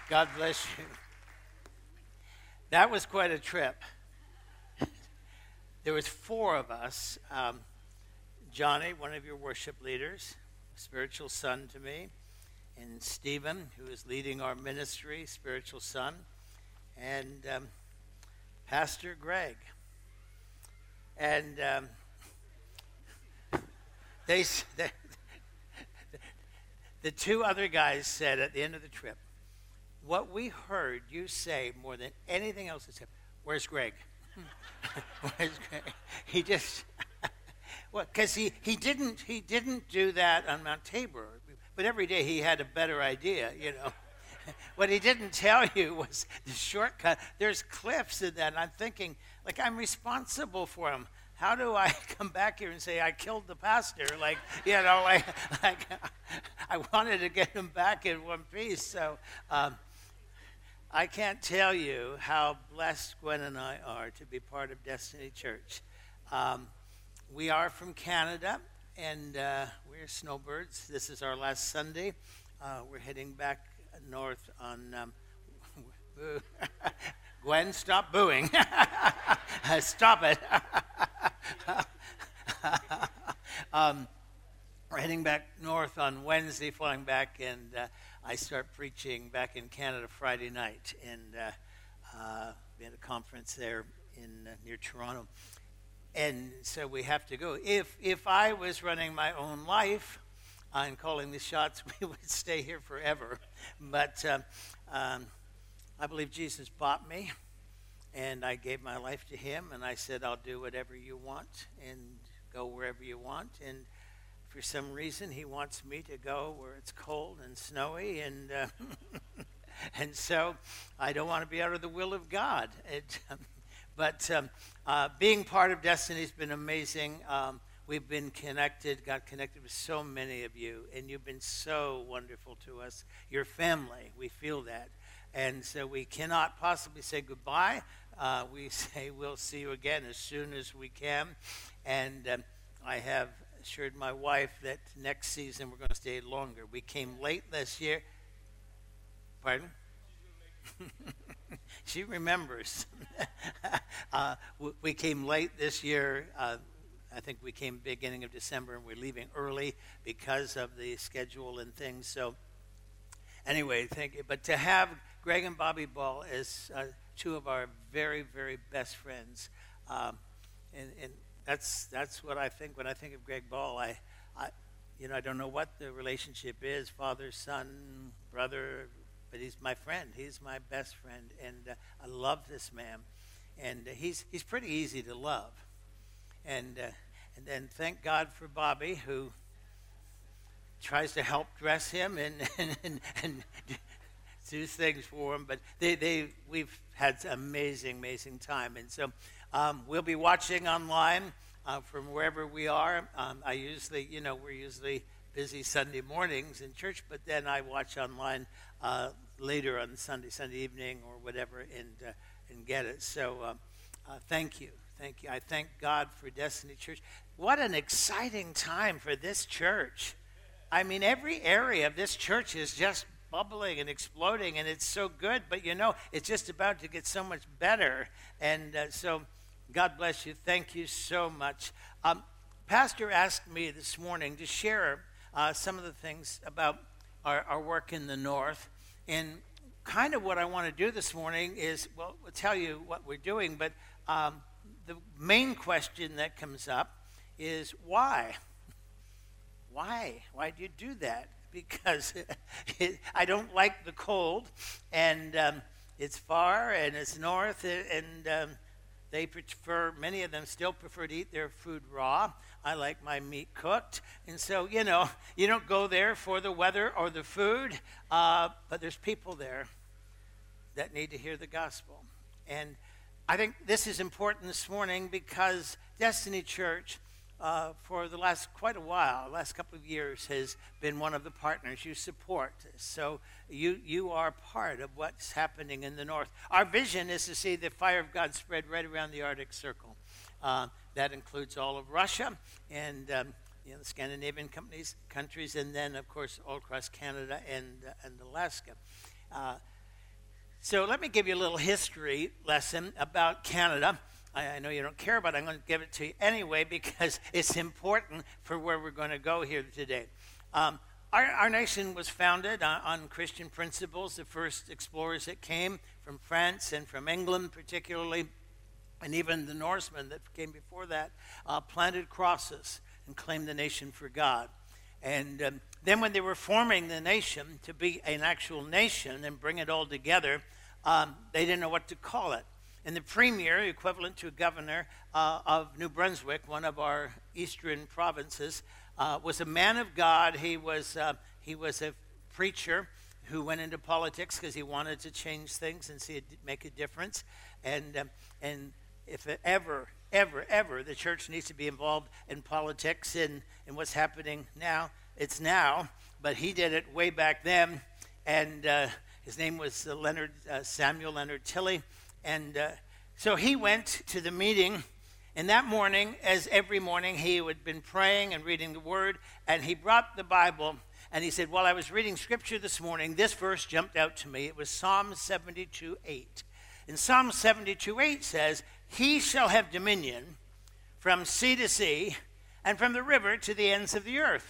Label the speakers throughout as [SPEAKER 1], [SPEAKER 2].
[SPEAKER 1] God bless you. That was quite a trip. There was four of us. Johnny, one of your worship leaders, spiritual son to me, and Stephen, who is leading our ministry, spiritual son, and Pastor Greg. And the two other guys said at the end of the trip, what we heard you say more than anything else is, where's Greg? Where's Greg? He just, well, because he didn't do that on Mount Tabor, but every day he had a better idea, you know. What he didn't tell you was the shortcut. There's cliffs in that, and I'm thinking, like, I'm responsible for him. How do I come back here and say I killed the pastor? Like, you know, like I wanted to get him back in one piece. So I can't tell you how blessed Gwen and I are to be part of Destiny Church. We are from Canada, and we're snowbirds. This is our last Sunday. We're heading back north on... Gwen, stop booing. Stop it. We're heading back north on Wednesday, flying back, and I start preaching back in Canada Friday night, and we had a conference there in near Toronto, and so we have to go. If I was running my own life and calling the shots, we would stay here forever, but I believe Jesus bought me, and I gave my life to him, and I said, I'll do whatever you want and go wherever you want. And for some reason, he wants me to go where it's cold and snowy, and and so I don't want to be out of the will of God. But being part of Destiny has been amazing. We've been connected, got connected with so many of you, and you've been so wonderful to us. Your family, we feel that. And so we cannot possibly say goodbye. We say we'll see you again as soon as we can. And I have assured my wife that next season we're going to stay longer. We came late this year. Pardon? She remembers. We came late this year. I think we came beginning of December, and we're leaving early because of the schedule and things. So anyway, thank you. But to have Greg and Bobby Ball as two of our very, very best friends, and that's what I think when I think of Greg Ball. I don't know what the relationship is, father, son, brother, but he's my friend. He's my best friend, and I love this man, and he's pretty easy to love, and then thank God for Bobby, who tries to help dress him and do things for him, but we've had amazing time, and so we'll be watching online from wherever we are. We're usually busy Sunday mornings in church, but then I watch online later on Sunday evening or whatever, and get it. So thank you. I thank God for Destiny Church. What an exciting time for this church. I mean, every area of this church is just bubbling and exploding, and it's so good, but it's just about to get so much better. And so God bless you. Thank you so much. Pastor asked me this morning to share some of the things about our work in the North. And kind of what I want to do this morning is, we'll tell you what we're doing, but the main question that comes up is why? Why do you do that? Because I don't like the cold, and it's far, and it's north, and many of them still prefer to eat their food raw. I like my meat cooked, and so, you don't go there for the weather or the food, but there's people there that need to hear the gospel. And I think this is important this morning because Destiny Church, for the last couple of years, has been one of the partners you support. So you are part of what's happening in the North. Our vision is to see the fire of God spread right around the Arctic Circle. That includes all of Russia and the Scandinavian countries, and then, of course, all across Canada and Alaska. So let me give you a little history lesson about Canada. I know you don't care, but I'm going to give it to you anyway because it's important for where we're going to go here today. Our nation was founded on Christian principles. The first explorers that came from France and from England particularly, and even the Norsemen that came before that, planted crosses and claimed the nation for God. And then when they were forming the nation to be an actual nation and bring it all together, they didn't know what to call it. And the premier, equivalent to a governor of New Brunswick, one of our eastern provinces, was a man of God. He was a preacher who went into politics because he wanted to change things and see it make a difference. And if ever the church needs to be involved in politics and what's happening now, it's now. But he did it way back then, and his name was Samuel Leonard Tilley. And so he went to the meeting, and that morning, as every morning, he had been praying and reading the Word, and he brought the Bible, and he said, while I was reading Scripture this morning, this verse jumped out to me. It was Psalm 72:8. And Psalm 72:8 says, "He shall have dominion from sea to sea, and from the river to the ends of the earth."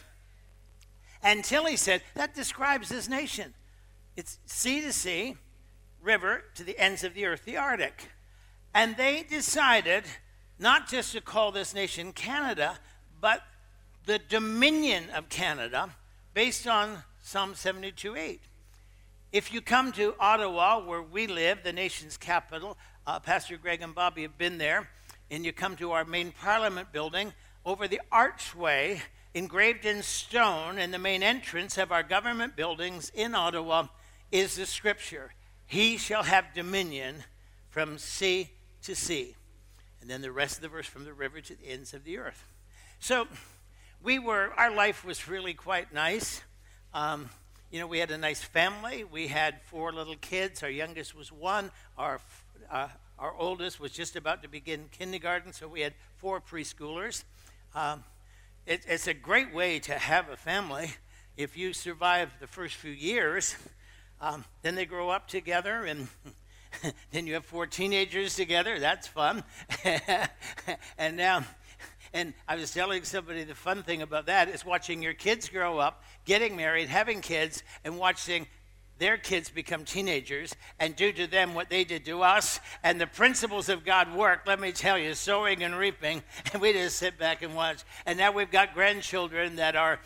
[SPEAKER 1] And Tilley said, that describes this nation. It's sea to sea, river to the ends of the earth, the Arctic. And they decided not just to call this nation Canada, but the Dominion of Canada, based on Psalm 72:8. If you come to Ottawa, where we live, the nation's capital, Pastor Greg and Bobby have been there, and you come to our main Parliament building, over the archway, engraved in stone in the main entrance of our government buildings in Ottawa, is the scripture, "He shall have dominion from sea to sea." And then the rest of the verse, "from the river to the ends of the earth." So our life was really quite nice. We had a nice family. We had 4 little kids. Our youngest was 1. Our oldest was just about to begin kindergarten, so we had 4 preschoolers. It's a great way to have a family if you survive the first few years. Then they grow up together, and then you have 4 teenagers together. That's fun. And I was telling somebody the fun thing about that is watching your kids grow up, getting married, having kids, and watching their kids become teenagers and do to them what they did to us. And the principles of God work, let me tell you, sowing and reaping. And we just sit back and watch. And now we've got grandchildren that are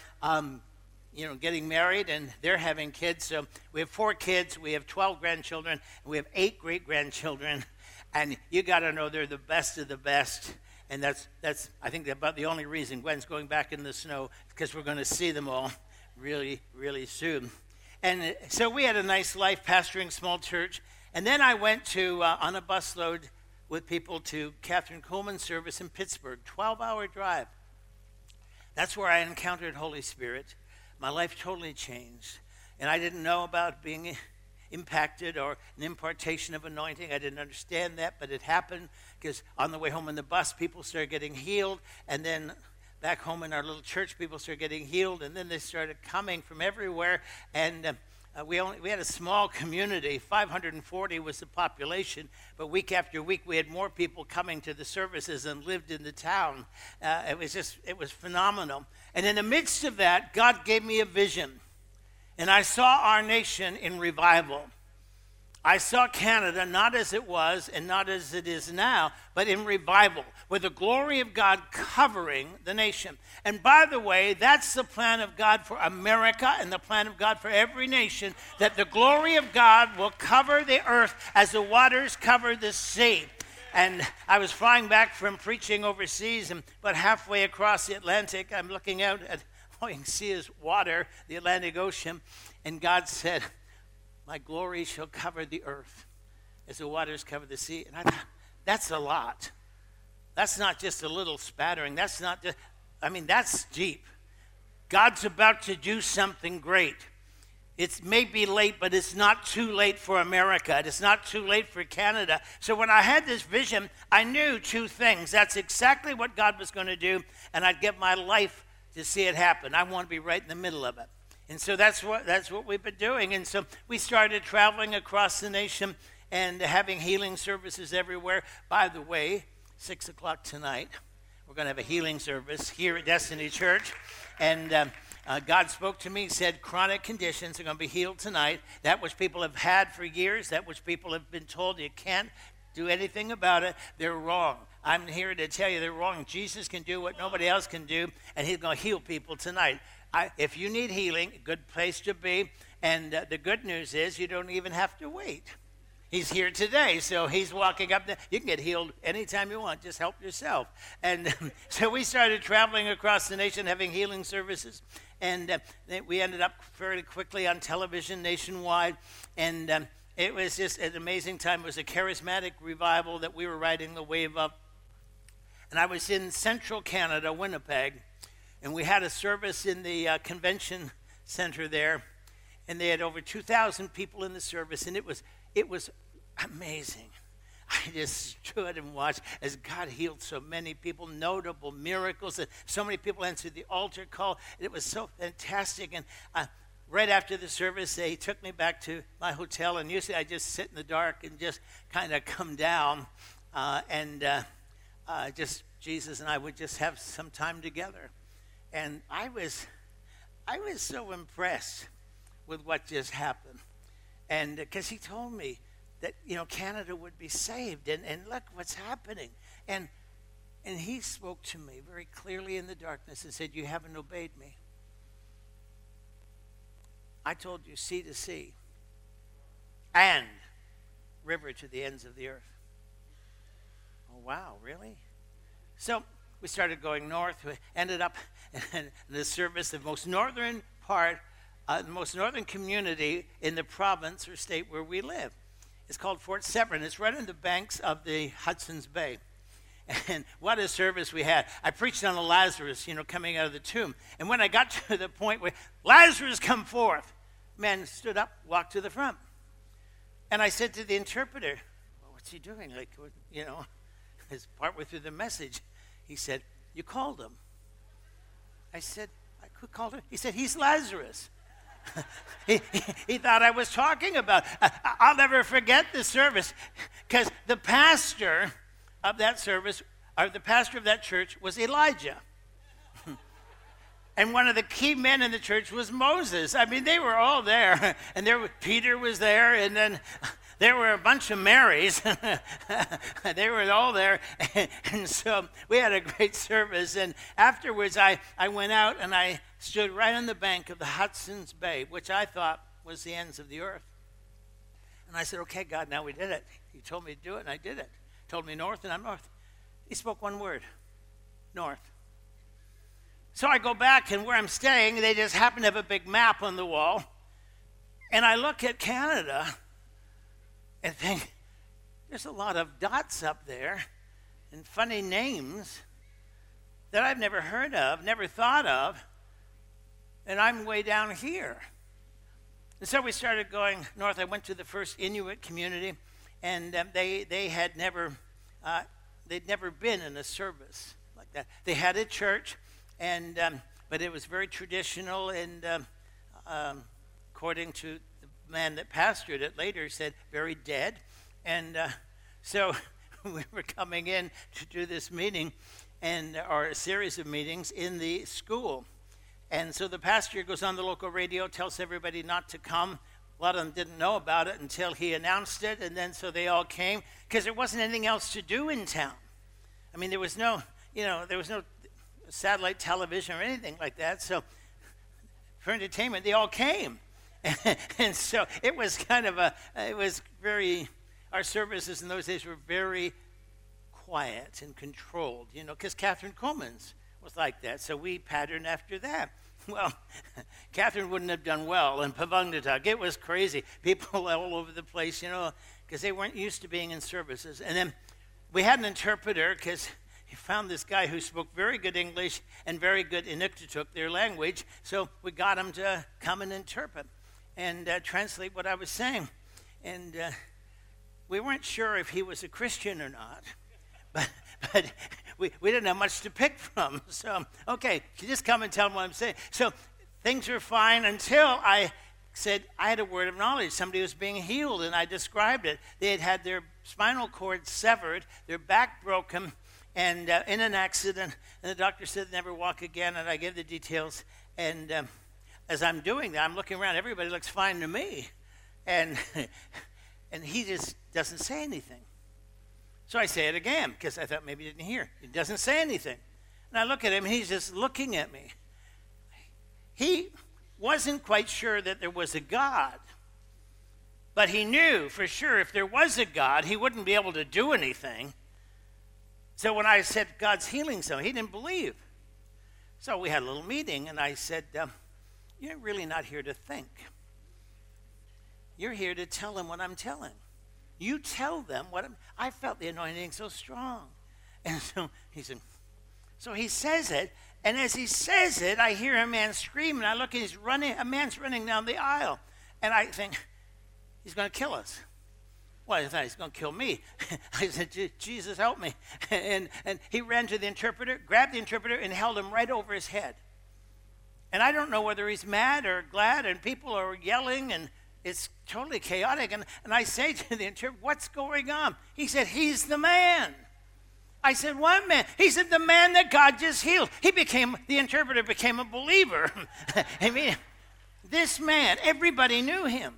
[SPEAKER 1] getting married, and they're having kids. So we have 4 kids, we have 12 grandchildren, and we have 8 great-grandchildren. And you got to know they're the best of the best. And that's I think about the only reason Gwen's going back in the snow, because we're going to see them all really, really soon. And so we had a nice life pastoring small church. And then I went to on a busload with people to Catherine Coleman's service in Pittsburgh, 12-hour drive. That's where I encountered Holy Spirit. My life totally changed. And I didn't know about being impacted or an impartation of anointing. I didn't understand that, but it happened because on the way home in the bus, people started getting healed. And then back home in our little church, people started getting healed. And then they started coming from everywhere. And we had a small community. 540 was the population. But week after week, we had more people coming to the services and lived in the town. It was phenomenal. And in the midst of that, God gave me a vision. And I saw our nation in revival. I saw Canada not as it was and not as it is now, but in revival, with the glory of God covering the nation. And by the way, that's the plan of God for America and the plan of God for every nation, that the glory of God will cover the earth as the waters cover the sea. And I was flying back from preaching overseas, and about halfway across the Atlantic, I'm looking out at all you can see is water, the Atlantic Ocean, and God said, "My glory shall cover the earth as the waters cover the sea." And I thought, that's a lot. That's not just a little spattering. That's deep. God's about to do something great. It may be late, but it's not too late for America. It's not too late for Canada. So when I had this vision, I knew 2 things. That's exactly what God was going to do, and I'd give my life to see it happen. I want to be right in the middle of it. And so that's what we've been doing. And so we started traveling across the nation and having healing services everywhere. By the way, 6 o'clock tonight, we're going to have a healing service here at Destiny Church. And God spoke to me, said chronic conditions are going to be healed tonight. That which people have had for years, that which people have been told you can't do anything about it, they're wrong. I'm here to tell you they're wrong. Jesus can do what nobody else can do, and he's going to heal people tonight. If you need healing, a good place to be. And the good news is you don't even have to wait. He's here today, so he's walking up there. You can get healed anytime you want. Just help yourself. And so we started traveling across the nation, having healing services. And we ended up fairly quickly on television nationwide. And it was just an amazing time. It was a charismatic revival that we were riding the wave of. And I was in central Canada, Winnipeg, and we had a service in the convention center there. And they had over 2,000 people in the service, and it was amazing. I just stood and watched as God healed so many people, notable miracles, and so many people answered the altar call. It was so fantastic. And right after the service, they took me back to my hotel, and usually I just sit in the dark and just kind of come down, just Jesus and I would just have some time together. And I was so impressed with what just happened. And because he told me that, Canada would be saved. And look what's happening. And he spoke to me very clearly in the darkness and said, you haven't obeyed me. I told you sea to sea and river to the ends of the earth. Oh, wow, really? So we started going north. We ended up in the service, the most northern part, the most northern community in the province or state where we live. It's called Fort Severn. It's right on the banks of the Hudson's Bay. And what a service we had. I preached on Lazarus, coming out of the tomb. And when I got to the point where Lazarus come forth, man stood up, walked to the front. And I said to the interpreter, well, what's he doing? It's partway through the message. He said, you called him. I said, who called him? He said, he's Lazarus. he thought I was talking about. I'll never forget the service because the pastor of that service, or the pastor of that church, was Elijah. And one of the key men in the church was Moses. I mean, they were all there. And Peter was there, and then there were a bunch of Marys. They were all there. And so we had a great service. And afterwards, I went out and I stood right on the bank of the Hudson's Bay, which I thought was the ends of the earth. And I said, okay, God, now we did it. You told me to do it, and I did it. Told me north, and I'm north. He spoke one word, north. So I go back, and where I'm staying, they just happen to have a big map on the wall. And I look at Canada and think, there's a lot of dots up there and funny names that I've never heard of, never thought of, and I'm way down here. And so we started going north. I went to the first Inuit community, and they had never, they'd never been in a service like that. They had a church, and but it was very traditional, and according to the man that pastored it later, said very dead. And so we were coming in to do this meeting, or a series of meetings in the school. And so the pastor goes on the local radio, tells everybody not to come. A lot of them didn't know about it until he announced it, and then so they all came because there wasn't anything else to do in town. I mean, there was no satellite television or anything like that. So for entertainment, they all came. And so it was kind of our services in those days were very quiet and controlled, because Catherine Coleman's was like that. So we patterned after that. Well, Catherine wouldn't have done well in Pavungnatuk. It was crazy. People all over the place, because they weren't used to being in services. And then we had an interpreter because he found this guy who spoke very good English and very good Inuktitut, their language. So we got him to come and interpret and translate what I was saying. And we weren't sure if he was a Christian or not, but we didn't have much to pick from. So, okay, you just come and tell him what I'm saying. So things were fine until I said I had a word of knowledge. Somebody was being healed, and I described it. They had had their spinal cord severed, their back broken, and in an accident. And the doctor said never walk again, and I gave the details. And as I'm doing that, I'm looking around. Everybody looks fine to me. And, and he just doesn't say anything. So I say it again, because I thought maybe he didn't hear. He doesn't say anything. And I look at him, and he's just looking at me. He wasn't quite sure that there was a God. But he knew for sure if there was a God, he wouldn't be able to do anything. So when I said God's healing someone, he didn't believe. So we had a little meeting, and I said, you're really not here to think. You're here to tell them what I'm telling. You tell them what I felt the anointing so strong. And so he said, so he says it, and as he says it, I hear a man scream, and I look, and a man's running down the aisle. And I think, he's going to kill us. Well, I thought he's going to kill me. I said, Jesus, help me. And he ran to the interpreter, grabbed the interpreter, and held him right over his head. And I don't know whether he's mad or glad, and people are yelling, and it's totally chaotic. And I say to the interpreter, what's going on? He said, he's the man. I said, what man? He said, the man that God just healed. The interpreter became a believer. I mean, this man, everybody knew him.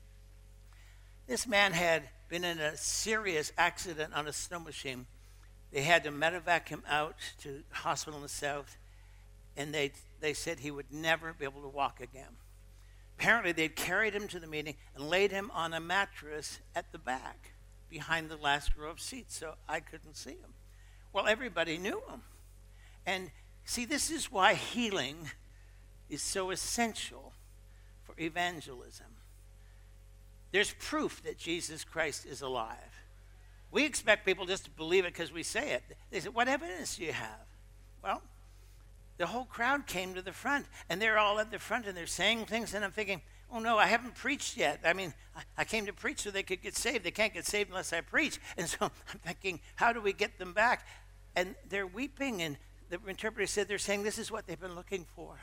[SPEAKER 1] This man had been in a serious accident on a snow machine. They had to medevac him out to a hospital in the south, and they said he would never be able to walk again. Apparently, they'd carried him to the meeting and laid him on a mattress at the back behind the last row of seats, so I couldn't see him. Well, everybody knew him. And see, this is why healing is so essential for evangelism. There's proof that Jesus Christ is alive. We expect people just to believe it because we say it. They say, what evidence do you have? Well, the whole crowd came to the front, and they're all at the front, and they're saying things, and I'm thinking, oh, no, I haven't preached yet. I mean, I came to preach so they could get saved. They can't get saved unless I preach. And so I'm thinking, how do we get them back? And they're weeping, and the interpreter said they're saying this is what they've been looking for.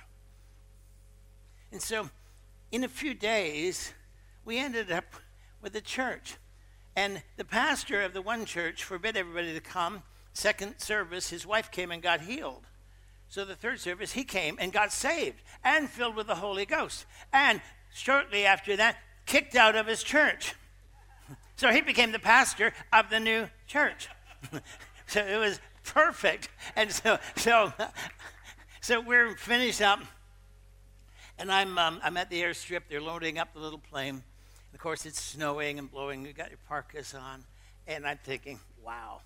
[SPEAKER 1] And so in a few days, we ended up with a church. And the pastor of the one church forbid everybody to come. Second service, his wife came and got healed. So the third service, he came and got saved and filled with the Holy Ghost. And shortly after that, kicked out of his church. So he became the pastor of the new church. So it was perfect. And so we're finished up. And I'm at the airstrip. They're loading up the little plane. And of course, it's snowing and blowing. You got your parkas on. And I'm thinking, wow.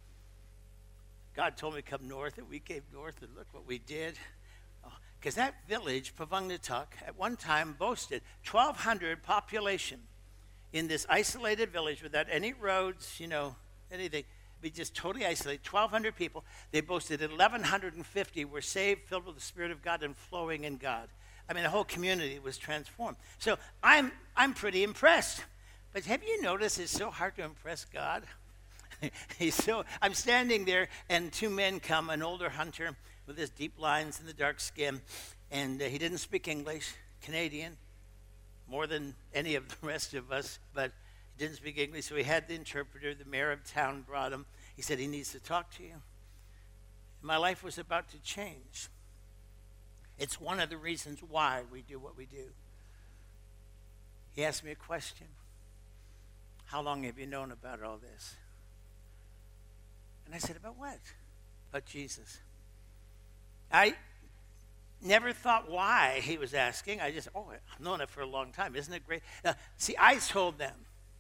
[SPEAKER 1] God told me to come north, and we came north, and look what we did. Because that village, Pavungnatuk, at one time boasted 1,200 population in this isolated village without any roads, anything. Be just totally isolated, 1,200 people. They boasted 1,150 were saved, filled with the Spirit of God, and flowing in God. I mean, the whole community was transformed. So I'm pretty impressed. But have you noticed it's so hard to impress God? I'm standing there, and two men come, an older hunter with his deep lines and the dark skin, and he didn't speak English, Canadian, more than any of the rest of us, but he didn't speak English, so he had the interpreter. The mayor of town brought him. He said, he needs to talk to you. My life was about to change. It's one of the reasons why we do what we do. He asked me a question. How long have you known about all this? And I said, about what? About Jesus. I never thought why he was asking. I just, I've known it for a long time. Isn't it great? Now, see, I told them,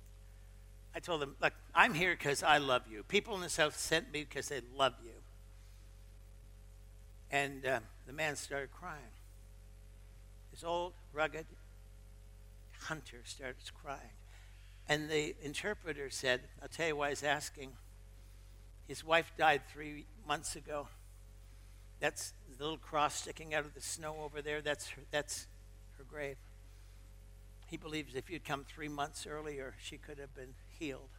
[SPEAKER 1] look, I'm here because I love you. People in the South sent me because they love you. And the man started crying. This old, rugged hunter starts crying. And the interpreter said, I'll tell you why he's asking. His wife died 3 months ago. That's the little cross sticking out of the snow over there. That's her grave. He believes if you'd come 3 months earlier, she could have been healed.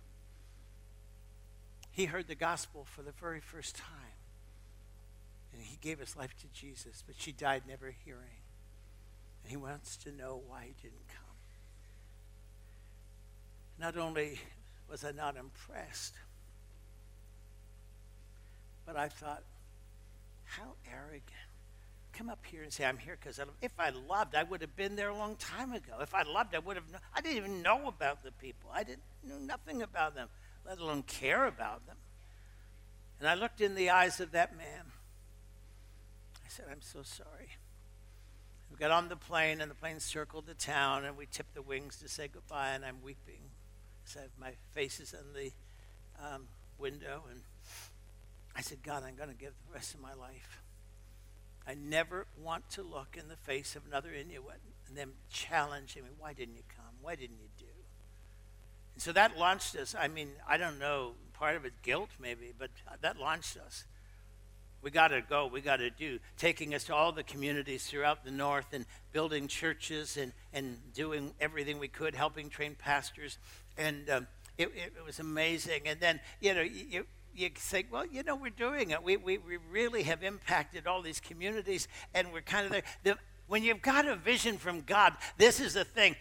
[SPEAKER 1] He heard the gospel for the very first time. And he gave his life to Jesus, but she died never hearing. And he wants to know why he didn't come. Not only was I not impressed, but I thought, how arrogant. Come up here and say, I'm here because if I loved, I would have been there a long time ago. If I loved, I would have known. I didn't even know about the people. I didn't know nothing about them, let alone care about them. And I looked in the eyes of that man. I said, I'm so sorry. We got on the plane, and the plane circled the town, and we tipped the wings to say goodbye, and I'm weeping. So my face is in the window, and I said, God, I'm going to give the rest of my life. I never want to look in the face of another Inuit and them challenging me. Why didn't you come? Why didn't you do? And so that launched us. I mean, I don't know, part of it guilt maybe, but that launched us. We got to go. We got to do. Taking us to all the communities throughout the north and building churches and doing everything we could, helping train pastors. And it was amazing. And then, you say, well, we're doing it. We really have impacted all these communities, and we're kind of there. When you've got a vision from God, this is the thing.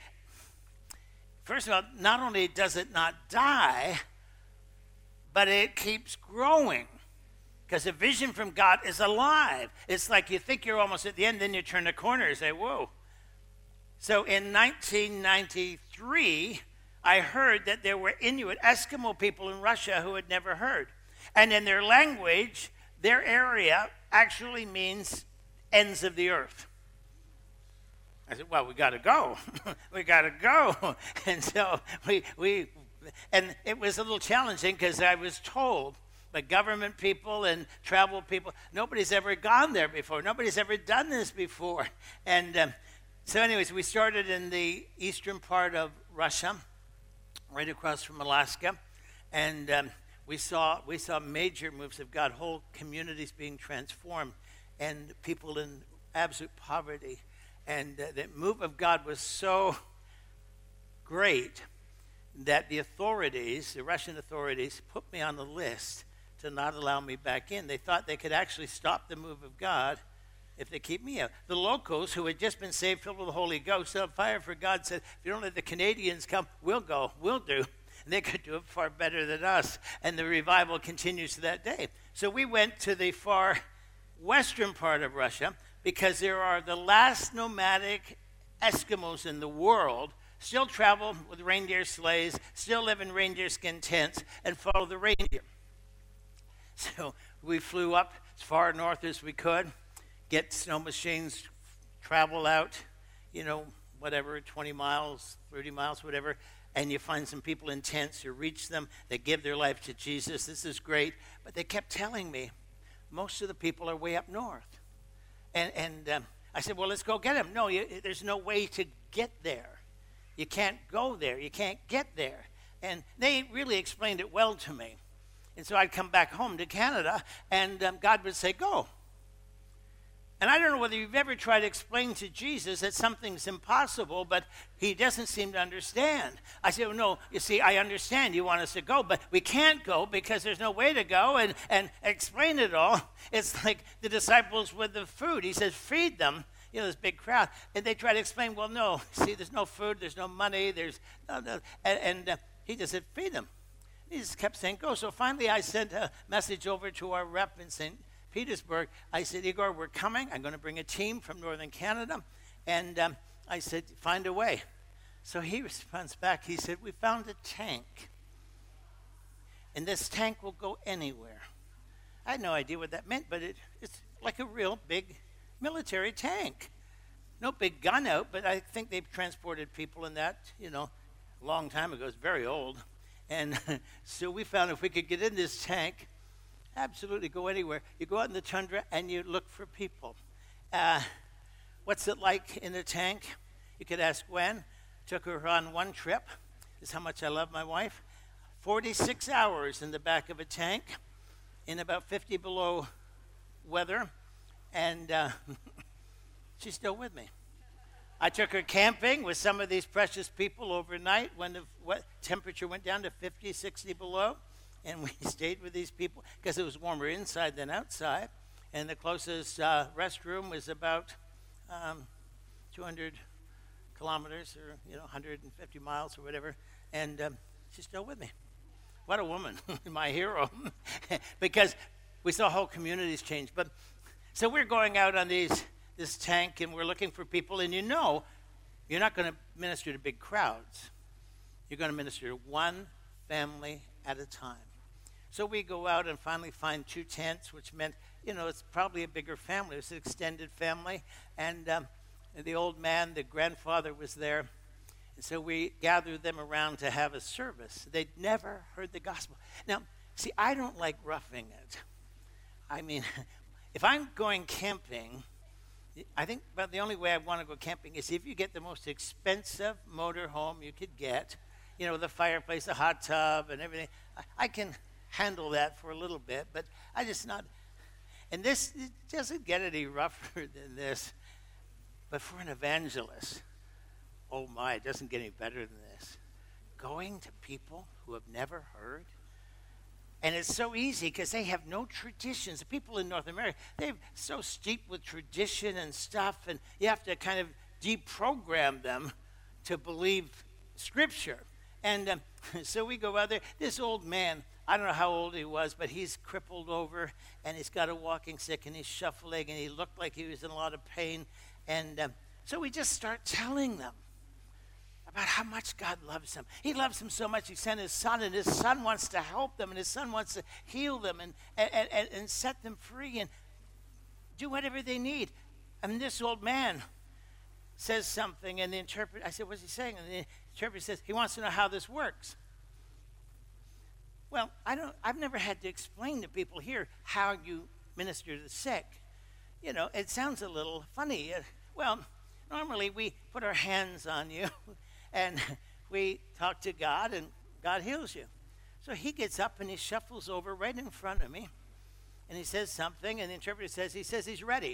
[SPEAKER 1] First of all, not only does it not die, but it keeps growing. Because a vision from God is alive. It's like you think you're almost at the end, then you turn the corner and say, whoa. So in 1993, I heard that there were Inuit Eskimo people in Russia who had never heard. And in their language, their area actually means ends of the earth. I said, well, we got to go. We got to go. And so and it was a little challenging because I was told by government people and travel people, nobody's ever gone there before. Nobody's ever done this before. And so anyways, we started in the eastern part of Russia, right across from Alaska. And we saw major moves of God, whole communities being transformed, and people in absolute poverty. And the move of God was so great that the Russian authorities, put me on the list to not allow me back in. They thought they could actually stop the move of God if they keep me out. The locals, who had just been saved, filled with the Holy Ghost, set fire for God, said, if you don't let the Canadians come, we'll go, we'll do. And they could do it far better than us. And the revival continues to that day. So we went to the far western part of Russia because there are the last nomadic Eskimos in the world still travel with reindeer sleighs, still live in reindeer skin tents, and follow the reindeer. So we flew up as far north as we could, get snow machines, travel out, 20 miles, 30 miles, whatever, and you find some people in tents. You reach them. They give their life to Jesus. This is great. But they kept telling me, most of the people are way up north. And I said, well, let's go get them. No, there's no way to get there. You can't go there. You can't get there. And they really explained it well to me. And so I'd come back home to Canada, and God would say, go. And I don't know whether you've ever tried to explain to Jesus that something's impossible, but he doesn't seem to understand. I said, well, no, you see, I understand you want us to go, but we can't go because there's no way to go, and explain it all. It's like the disciples with the food. He says, feed them, this big crowd. And they try to explain, well, no, see, there's no food, there's no money, there's no. And he just said, feed them. He just kept saying, go. So finally I sent a message over to our rep in St. Petersburg. I said, Igor, we're coming. I'm going to bring a team from northern Canada. And I said, find a way. So he responds back. He said, we found a tank. And this tank will go anywhere. I had no idea what that meant, but it's like a real big military tank. No big gun out, but I think they've transported people in that, a long time ago. It's very old. And so we found if we could get in this tank, absolutely go anywhere. You go out in the tundra and you look for people. What's it like in a tank? You could ask Gwen. Took her on one trip. This is how much I love my wife. 46 hours in the back of a tank in about 50 below weather. And she's still with me. I took her camping with some of these precious people overnight when the temperature went down to 50, 60 below. And we stayed with these people because it was warmer inside than outside. And the closest restroom was about 200 kilometers or, 150 miles or whatever. And she's still with me. What a woman, my hero. Because we saw whole communities change. But so we're going out on this tank, and we're looking for people. And you're not going to minister to big crowds. You're going to minister to one family at a time. So we go out and finally find 2 tents, which meant, it's probably a bigger family. It was an extended family. And the old man, the grandfather, was there. And so we gathered them around to have a service. They'd never heard the gospel. Now, see, I don't like roughing it. I mean, if I'm going camping, I think about the only way I want to go camping is if you get the most expensive motor home you could get, the fireplace, the hot tub, and everything. I can handle that for a little bit, but I just not. And this it doesn't get any rougher than this. But for an evangelist, oh my, it doesn't get any better than this. Going to people who have never heard. And it's so easy because they have no traditions. The people in North America, they're so steeped with tradition and stuff, and you have to kind of deprogram them to believe Scripture. And so we go out there. This old man, I don't know how old he was, but he's crippled over, and he's got a walking stick, and he's shuffling, and he looked like he was in a lot of pain. And so we just start telling them about how much God loves them. He loves them so much, he sent his son, and his son wants to help them, and his son wants to heal them and set them free and do whatever they need. And this old man says something, and the interpreter, I said, what's he saying? And the interpreter says, he wants to know how this works. Well, I've never had to explain to people here how you minister to the sick. It sounds a little funny. Well, normally we put our hands on you and we talk to God, and God heals you. So he gets up and he shuffles over right in front of me, and he says something, and the interpreter says, he's ready.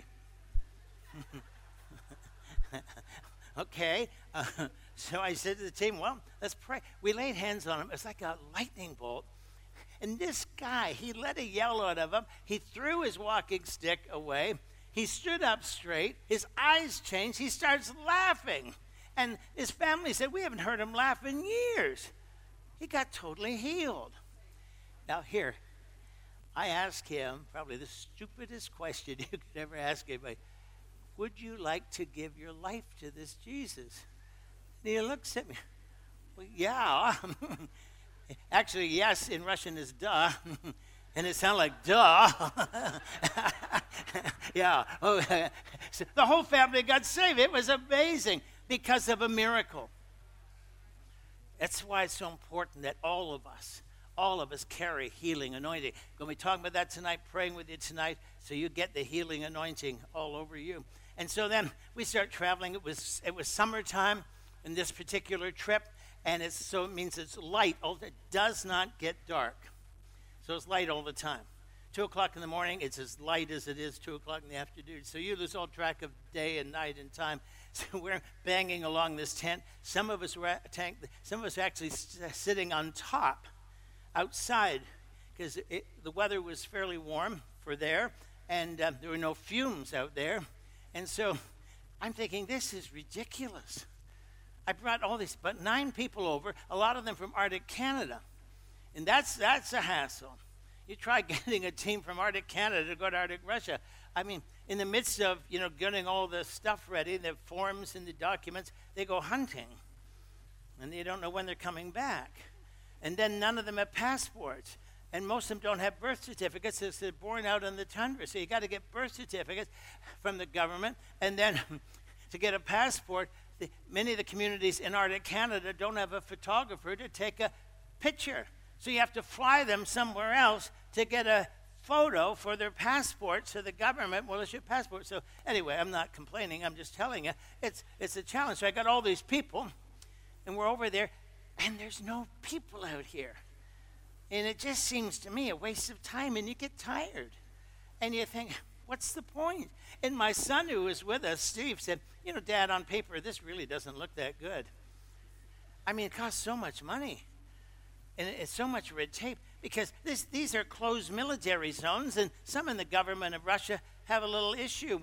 [SPEAKER 1] Okay. So I said to the team, well, let's pray. We laid hands on him. It's like a lightning bolt. And this guy, he let a yell out of him. He threw his walking stick away. He stood up straight. His eyes changed. He starts laughing. And his family said, we haven't heard him laugh in years. He got totally healed. Now here, I asked him, probably the stupidest question you could ever ask anybody, would you like to give your life to this Jesus? And he looks at me, well, yeah. Actually, yes in Russian is duh. And it sounded like duh. Yeah. Oh, so the whole family got saved. It was amazing because of a miracle. That's why it's so important that all of us carry healing anointing. We're going to be talking about that tonight, praying with you tonight, so you get the healing anointing all over you. And so then we start traveling. It was summertime in this particular trip, and it means it's light. It does not get dark. So it's light all the time. 2 o'clock in the morning, it's as light as it is 2 o'clock in the afternoon. So you lose all track of day and night and time. So we're banging along this tent. Some of us were actually sitting on top outside because the weather was fairly warm for there, and there were no fumes out there. And so I'm thinking, this is ridiculous. I brought but 9 people over, a lot of them from Arctic Canada. And that's a hassle. You try getting a team from Arctic Canada to go to Arctic Russia. I mean, in the midst of, getting all the stuff ready, the forms and the documents, they go hunting. And they don't know when they're coming back. And then none of them have passports. And most of them don't have birth certificates since they're born out on the tundra. So you got to get birth certificates from the government. And then to get a passport, many of the communities in Arctic Canada don't have a photographer to take a picture. So you have to fly them somewhere else to get a photo for their passport, so the government will issue a passport. So anyway, I'm not complaining. I'm just telling you, it's a challenge. So I got all these people, and we're over there, and there's no people out here. And it just seems to me a waste of time, and you get tired. And you think, what's the point? And my son, who was with us, Steve, said, Dad, on paper, this really doesn't look that good. I mean, it costs so much money. And it's so much red tape because these are closed military zones, and some in the government of Russia have a little issue with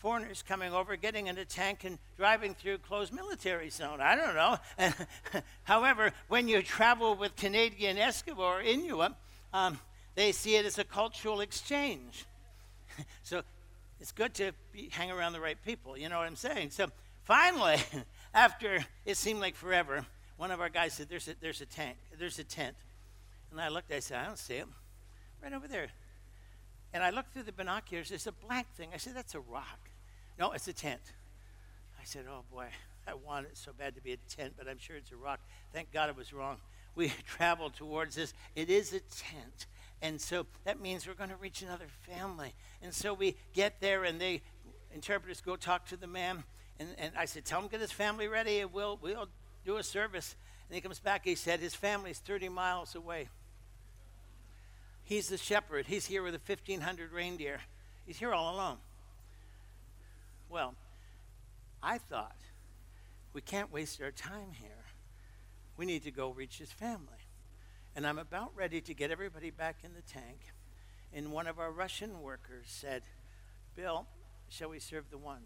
[SPEAKER 1] foreigners coming over, getting in a tank and driving through closed military zone. I don't know. However, when you travel with Canadian Eskimo or Inuit, they see it as a cultural exchange. So it's good to hang around the right people, you know what I'm saying? So finally, after it seemed like forever, one of our guys said, there's a tent. And I looked, I said, I don't see it. Right over there. And I looked through the binoculars, there's a black thing. I said, that's a rock. No, it's a tent. I said, oh boy, I want it so bad to be a tent, but I'm sure it's a rock. Thank God I was wrong. We traveled towards this. It is a tent. And so that means we're going to reach another family. And so we get there, and the interpreters go talk to the man. And I said, tell him to get his family ready, and we'll do a service. And he comes back, he said, his family's 30 miles away. He's the shepherd. He's here with 1,500 reindeer. He's here all alone. Well, I thought, we can't waste our time here. We need to go reach his family. And I'm about ready to get everybody back in the tank. And one of our Russian workers said, Bill, shall we serve the one?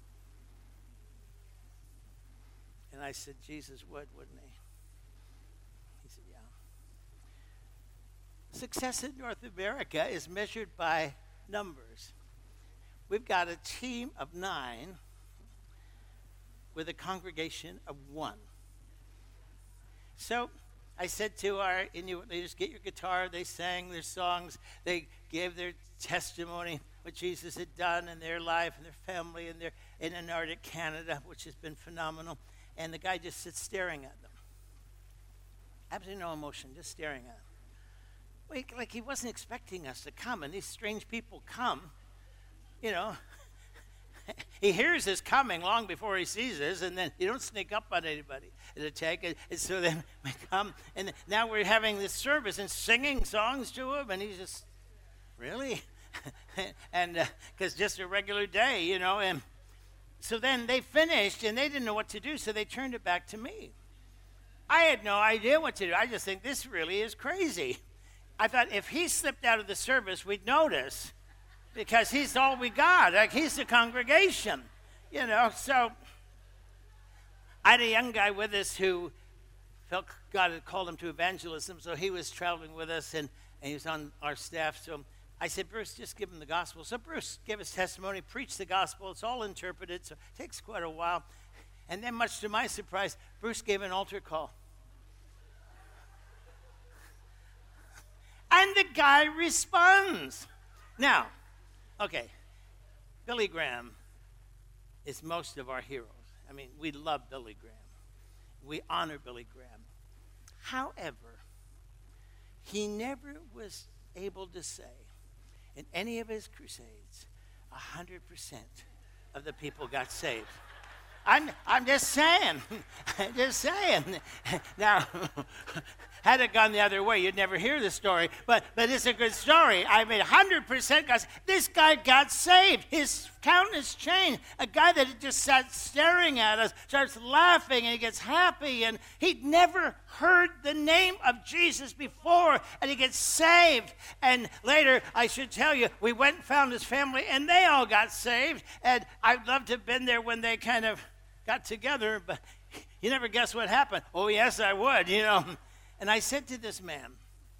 [SPEAKER 1] And I said, Jesus would, wouldn't he? He said, yeah. Success in North America is measured by numbers. We've got a team of 9 with a congregation of 1. So I said to our Inuit leaders, get your guitar. They sang their songs. They gave their testimony, what Jesus had done in their life and their family, and they're in Antarctic Canada, which has been phenomenal. And the guy just sits staring at them. Absolutely no emotion, just staring at them. Like he wasn't expecting us to come, and these strange people come, you know. He hears us coming long before he sees us, and then you don't sneak up on anybody in a tank. And so then we come, and now we're having this service and singing songs to him, and he's just, really? And because just a regular day, you know. And so then they finished, and they didn't know what to do, so they turned it back to me. I had no idea what to do. I just think this really is crazy. I thought if he slipped out of the service, we'd notice, because he's all we got. Like, he's the congregation, you know. So I had a young guy with us who felt God had called him to evangelism, so he was traveling with us, and he was on our staff. So I said, Bruce, just give him the gospel. So Bruce gave his testimony, preached the gospel. It's all interpreted, so it takes quite a while. And then, much to my surprise, Bruce gave an altar call. And the guy responds. Now, okay, Billy Graham is most of our heroes. I mean, we love Billy Graham. We honor Billy Graham. However, he never was able to say in any of his crusades 100% of the people got saved. I'm just saying. Just saying. Now, had it gone the other way, you'd never hear the story. But it's a good story. I mean, 100% got. This guy got saved. His countenance changed. A guy that had just sat staring at us starts laughing, and he gets happy. And he'd never heard the name of Jesus before, and he gets saved. And later, I should tell you, we went and found his family, and they all got saved. And I'd love to have been there when they kind of got together, but you never guess what happened. Oh, yes, I would, you know. And I said to this man,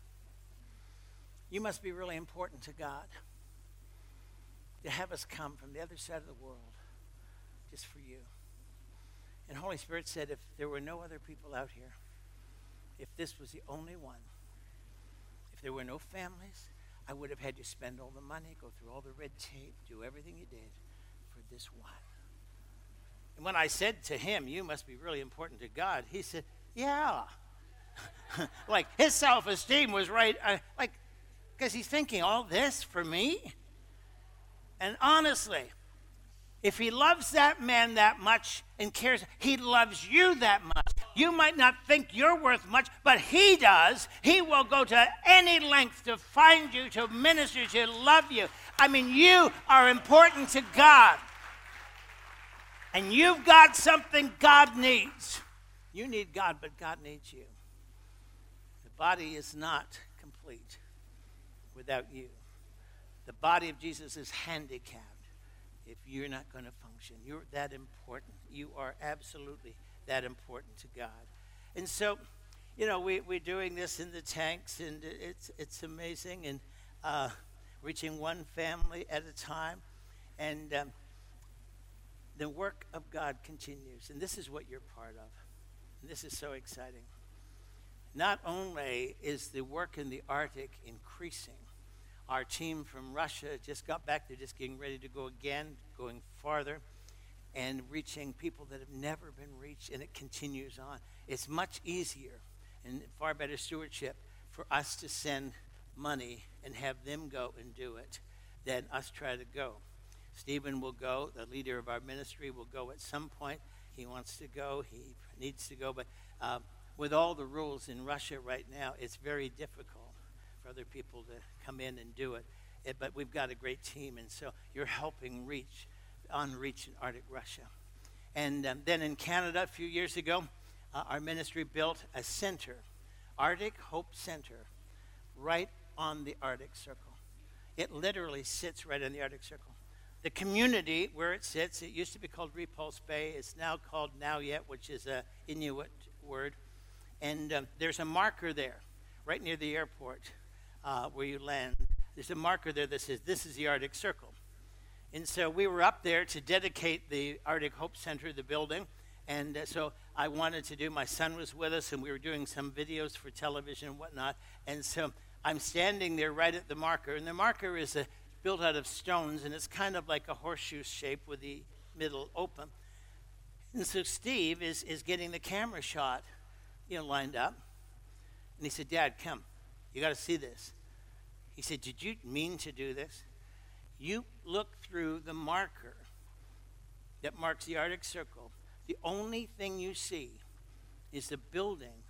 [SPEAKER 1] you must be really important to God to have us come from the other side of the world just for you. And Holy Spirit said, if there were no other people out here, if this was the only one, if there were no families, I would have had you spend all the money, go through all the red tape, do everything you did for this one. And when I said to him, you must be really important to God, he said, yeah. Like, his self-esteem was right, because he's thinking, all this for me? And honestly, if he loves that man that much and cares, he loves you that much. You might not think you're worth much, but he does. He will go to any length to find you, to minister to you, to love you. I mean, you are important to God. And you've got something God needs. You need God, but God needs you. The body is not complete without you. The body of Jesus is handicapped if you're not going to function. You're that important. You are absolutely that important to God. And so, we're doing this in the tanks, and it's amazing, and reaching one family at a time. And the work of God continues, and this is what you're part of. And this is so exciting. Not only is the work in the Arctic increasing, our team from Russia just got back. They're just getting ready to go again, going farther, and reaching people that have never been reached, and it continues on. It's much easier and far better stewardship for us to send money and have them go and do it than us try to go. Stephen will go. The leader of our ministry will go at some point. He wants to go. He needs to go. But with all the rules in Russia right now, it's very difficult for other people to come in and do it. But we've got a great team, and so you're helping reach in Arctic Russia. And then in Canada a few years ago, our ministry built a center, Arctic Hope Center, right on the Arctic Circle. It literally sits right on the Arctic Circle. The community where it sits, it used to be called Repulse Bay. It's now called Nauyet, which is an Inuit word. And there's a marker there, right near the airport where you land. There's a marker there that says, this is the Arctic Circle. And so we were up there to dedicate the Arctic Hope Center, the building. And so I wanted to do, my son was with us, and we were doing some videos for television and whatnot. And so I'm standing there right at the marker. And the marker is built out of stones, and it's kind of like a horseshoe shape with the middle open. And so Steve is getting the camera shot, lined up. And he said, Dad, come. You got to see this. He said, did you mean to do this? You look through the marker that marks the Arctic Circle. The only thing you see is the building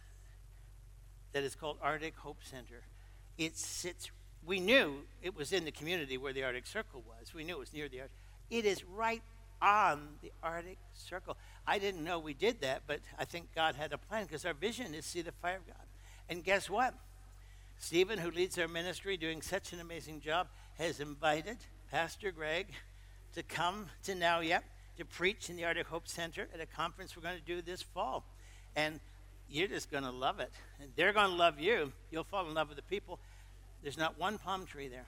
[SPEAKER 1] that is called Arctic Hope Center. It sits, we knew it was in the community where the Arctic Circle was. We knew it was near the Arctic. It is right on the Arctic Circle. I didn't know we did that, but I think God had a plan, because our vision is to see the fire of God. And guess what? Stephen, who leads our ministry, doing such an amazing job, has invited Pastor Greg to come to Nauyet to preach in the Arctic Hope Center at a conference we're going to do this fall. And you're just going to love it. And they're going to love you. You'll fall in love with the people. There's not one palm tree there.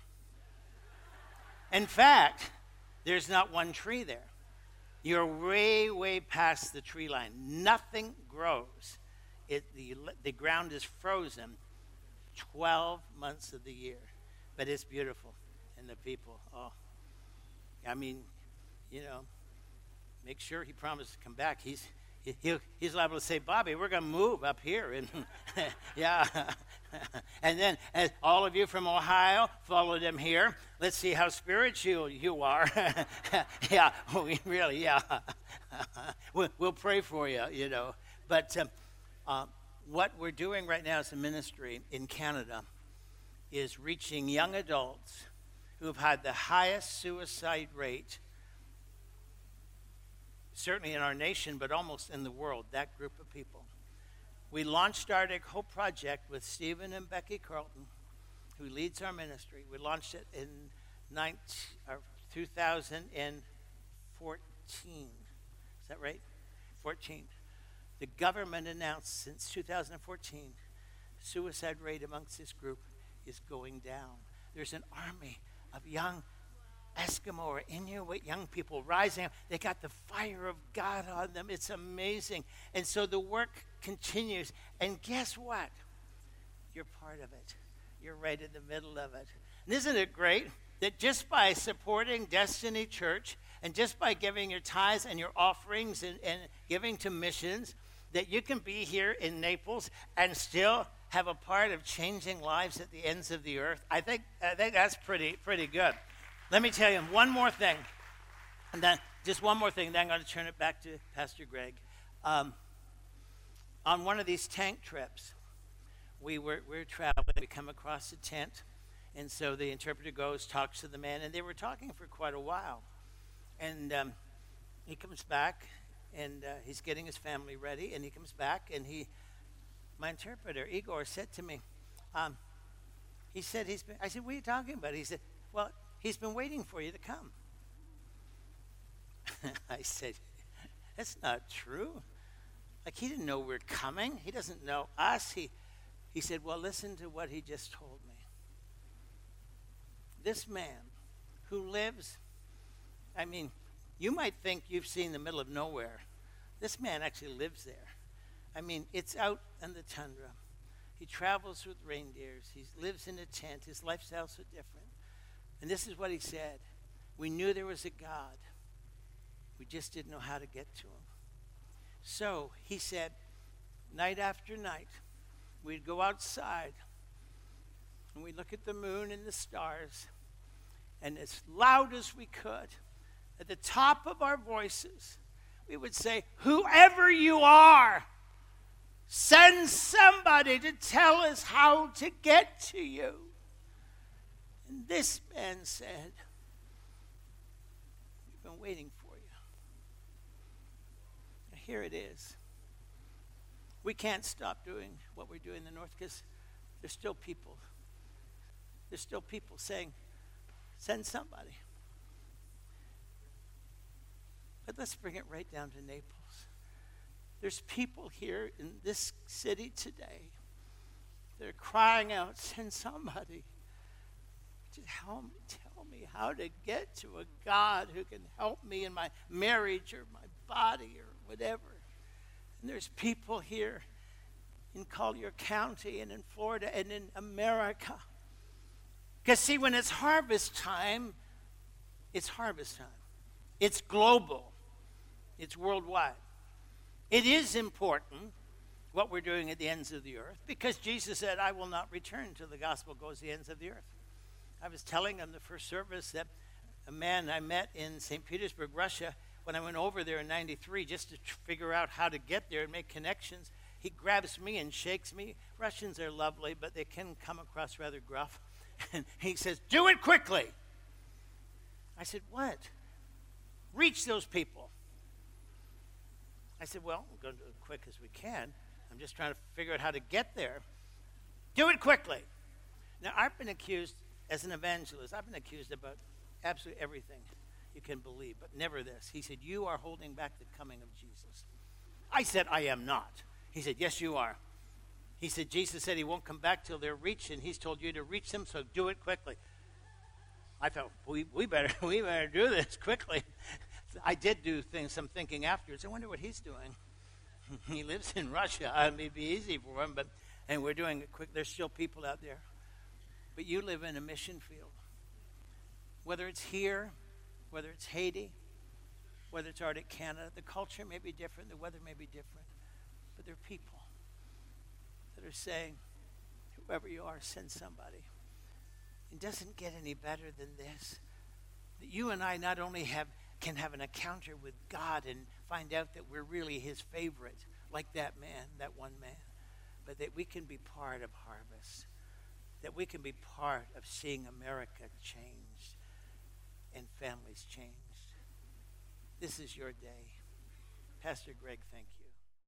[SPEAKER 1] In fact, there's not one tree there. You're way, way past the tree line. Nothing grows. The ground is frozen 12 months of the year. But it's beautiful. And the people, make sure he promised to come back. He's liable to say, Bobby, we're going to move up here. And yeah. And then as all of you from Ohio followed him here. Let's see how spiritual you are. Yeah, we'll pray for you, But what we're doing right now as a ministry in Canada is reaching young adults who have had the highest suicide rate, certainly in our nation, but almost in the world, that group of people. We launched Arctic Hope Project with Stephen and Becky Carlton, who leads our ministry. We launched it in 2014. Is that right? 14. The government announced since 2014, the suicide rate amongst this group is going down. There's an army of young Eskimo or Inuit young people rising up. They got the fire of God on them. It's amazing. And so the work continues. And guess what? You're part of it. You're right in the middle of it. And isn't it great that just by supporting Destiny Church and just by giving your tithes and your offerings and giving to missions, that you can be here in Naples and still have a part of changing lives at the ends of the earth? I think that's pretty good. Let me tell you one more thing, and then just one more thing, then I'm going to turn it back to Pastor Greg. On one of these tank trips, we're traveling. We come across a tent, and so the interpreter goes, talks to the man, and they were talking for quite a while. And he comes back, and he's getting his family ready, and he comes back, and my interpreter, Igor, said to me, I said, what are you talking about? He said, well, he's been waiting for you to come. I said, that's not true. Like, he didn't know we're coming. He doesn't know us. He said, well, listen to what he just told me. This man who lives, I mean, you might think you've seen the middle of nowhere. This man actually lives there. I mean, it's out in the tundra. He travels with reindeers. He lives in a tent. His lifestyle's so different. And this is what he said. We knew there was a God. We just didn't know how to get to him. So he said, night after night, we'd go outside and we'd look at the moon and the stars, and as loud as we could, at the top of our voices, we would say, whoever you are, send somebody to tell us how to get to you. And this man said, we've been waiting for you. Now, here it is. We can't stop doing what we're doing in the north because there's still people. There's still people saying, send somebody. But let's bring it right down to Naples. There's people here in this city today that are crying out, send somebody. Just help me, tell me how to get to a God who can help me in my marriage or my body or whatever. And there's people here in Collier County and in Florida and in America. Because see, when it's harvest time, it's harvest time. It's global. It's worldwide. It is important what we're doing at the ends of the earth because Jesus said, I will not return until the gospel goes to the ends of the earth. I was telling him the first service that a man I met in St. Petersburg, Russia, when I went over there in 93 just to figure out how to get there and make connections, he grabs me and shakes me. Russians are lovely, but they can come across rather gruff. And he says, do it quickly. I said, what? Reach those people. I said, well, we're going to do it quick as we can. I'm just trying to figure out how to get there. Do it quickly. Now, I've been accused, as an evangelist, I've been accused about absolutely everything you can believe, but never this. He said, you are holding back the coming of Jesus. I said, I am not. He said, yes, you are. He said, Jesus said he won't come back till they're reached, and he's told you to reach them, so do it quickly. I thought, we better do this quickly. I did do some thinking afterwards. I wonder what he's doing. He lives in Russia. It'd be easy for him, and we're doing it quick. There's still people out there. But you live in a mission field. Whether it's here, whether it's Haiti, whether it's Arctic Canada, the culture may be different, the weather may be different, but there are people that are saying, whoever you are, send somebody. It doesn't get any better than this. That you and I not only can have an encounter with God and find out that we're really his favorite, like that man, that one man, but that we can be part of Harvest, that we can be part of seeing America changed and families changed. This is your day. Pastor Greg, thank you.